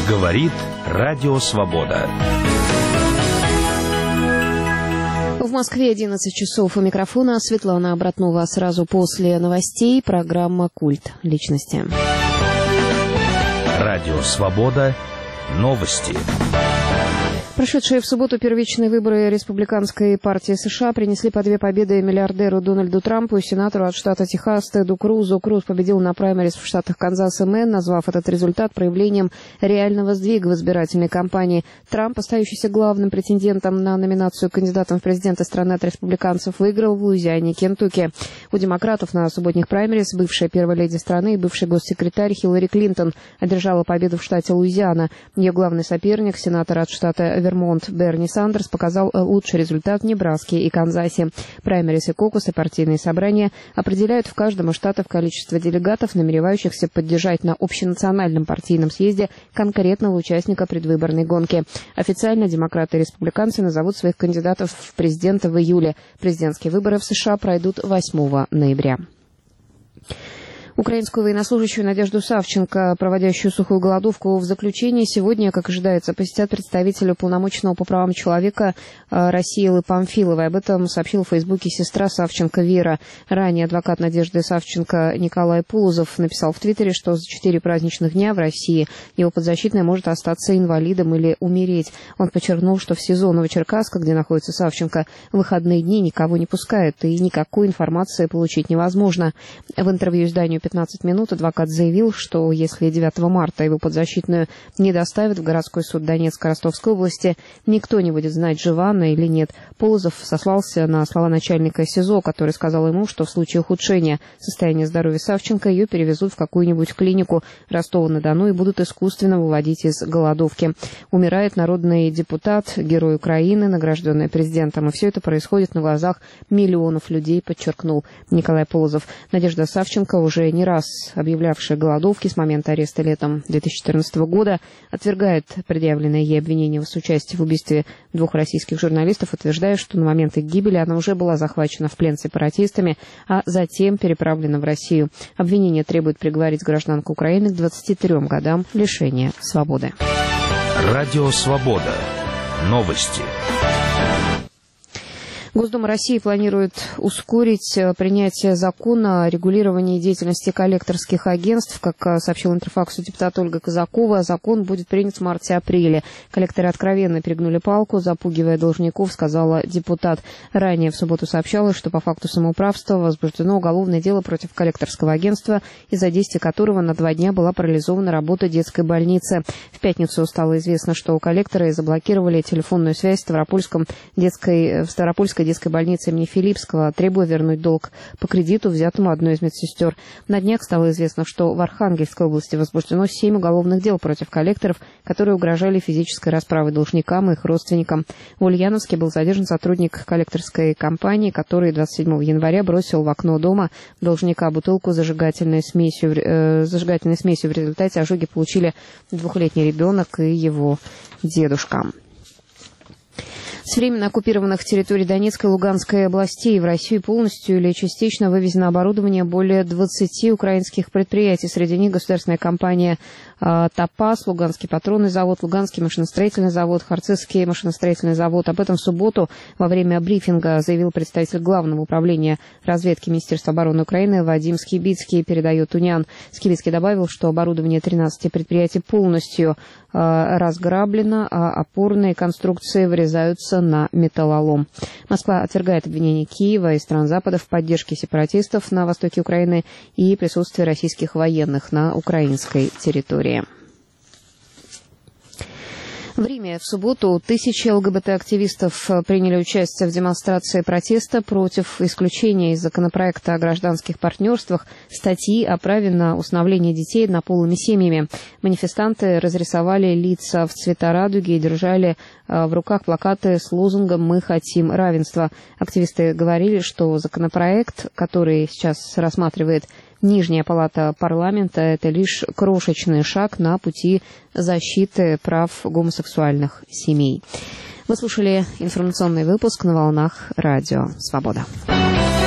Говорит Радио Свобода. В Москве 11 часов. У микрофона Светлана Обратнова. Сразу после новостей программа «Культ личности». Радио Свобода. Новости. Прошедшие в субботу первичные выборы Республиканской партии США принесли по 2 победы миллиардеру Дональду Трампу и сенатору от штата Техас Теду Крузу. Круз победил на праймерис в штатах Канзас и Мэн, назвав этот результат проявлением реального сдвига в избирательной кампании. Трамп, остающийся главным претендентом на номинацию кандидатом в президенты страны от республиканцев, выиграл в Луизиане и Кентукки. У демократов на субботних праймерис бывшая первая леди страны и бывший госсекретарь Хиллари Клинтон одержала победу в штате Луизиана. Ее главный соперник, сенатор от штата Вермонт Берни Сандерс, показал лучший результат в Небраске и Канзасе. Праймерис и кокусы, партийные собрания определяют в каждом из штатов количество делегатов, намеревающихся поддержать на общенациональном партийном съезде конкретного участника предвыборной гонки. Официально демократы и республиканцы назовут своих кандидатов в президенты в июле. Президентские выборы в США пройдут 8 ноября. Украинскую военнослужащую Надежду Савченко, проводящую сухую голодовку в заключении, сегодня, как ожидается, посетят представители уполномоченного по правам человека России Эллы Памфиловой. Об этом сообщила в Фейсбуке сестра Савченко Вера. Ранее адвокат Надежды Савченко Николай Пулозов написал в Твиттере, что за 4 праздничных дня в России его подзащитная может остаться инвалидом или умереть. Он подчеркнул, что в СИЗО Новочеркасска, где находится Савченко, в выходные дни никого не пускают и никакой информации получить невозможно. В интервью изданию 15 минут адвокат заявил, что если 9 марта его подзащитную не доставят в городской суд Донецкой Ростовской области, никто не будет знать, жива она или нет. Полозов сослался на слова начальника СИЗО, который сказал ему, что в случае ухудшения состояния здоровья Савченко ее перевезут в какую-нибудь клинику Ростова-на-Дону и будут искусственно выводить из голодовки. Умирает народный депутат, герой Украины, награжденный президентом, и все это происходит на глазах миллионов людей, подчеркнул Николай Полозов. Надежда Савченко, уже не раз объявлявшая голодовки с момента ареста летом 2014 года, отвергает предъявленное ей обвинение в соучастии в убийстве 2 российских журналистов, утверждая, что на момент их гибели она уже была захвачена в плен сепаратистами, а затем переправлена в Россию. Обвинение требует приговорить гражданку Украины к 23 годам лишения свободы. Радио Свобода. Новости. Госдума России планирует ускорить принятие закона о регулировании деятельности коллекторских агентств. Как сообщил Интерфаксу депутат Ольга Казакова, закон будет принят в марте-апреле. Коллекторы откровенно перегнули палку, запугивая должников, сказала депутат. Ранее в субботу сообщалось, что по факту самоуправства возбуждено уголовное дело против коллекторского агентства, из-за действия которого на 2 дня была парализована работа детской больницы. В пятницу стало известно, что коллекторы заблокировали телефонную связь в Ставропольской детской больнице имени Филиппского, требуя вернуть долг по кредиту, взятому одной из медсестер. На днях стало известно, что в Архангельской области возбуждено 7 уголовных дел против коллекторов, которые угрожали физической расправой должникам и их родственникам. В Ульяновске был задержан сотрудник коллекторской компании, который 27 января бросил в окно дома должника бутылку с зажигательной смесью. В результате ожоги получили 2-летний ребенок и его дедушка. С временно оккупированных территорий Донецкой и Луганской областей в Россию полностью или частично вывезено оборудование более 20 украинских предприятий. Среди них государственная компания «Топаз», Луганский патронный завод, Луганский машиностроительный завод, Харцизский машиностроительный завод. Об этом в субботу во время брифинга заявил представитель Главного управления разведки Министерства обороны Украины Вадим Скибицкий, передает УНИАН. Скибицкий добавил, что оборудование 13 предприятий полностью разграблено, а опорные конструкции врезаются на металлолом. Москва отвергает обвинения Киева и стран Запада в поддержке сепаратистов на востоке Украины и присутствии российских военных на украинской территории. В Риме в субботу 1000 ЛГБТ-активистов приняли участие в демонстрации протеста против исключения из законопроекта о гражданских партнерствах статьи о праве на усыновление детей однополыми семьями. Манифестанты разрисовали лица в цвета радуги и держали в руках плакаты с лозунгом «Мы хотим равенства». Активисты говорили, что законопроект, который сейчас рассматривает Нижняя палата парламента, это лишь крошечный шаг на пути защиты прав гомосексуальных семей. Вы слушали информационный выпуск на волнах Радио Свобода.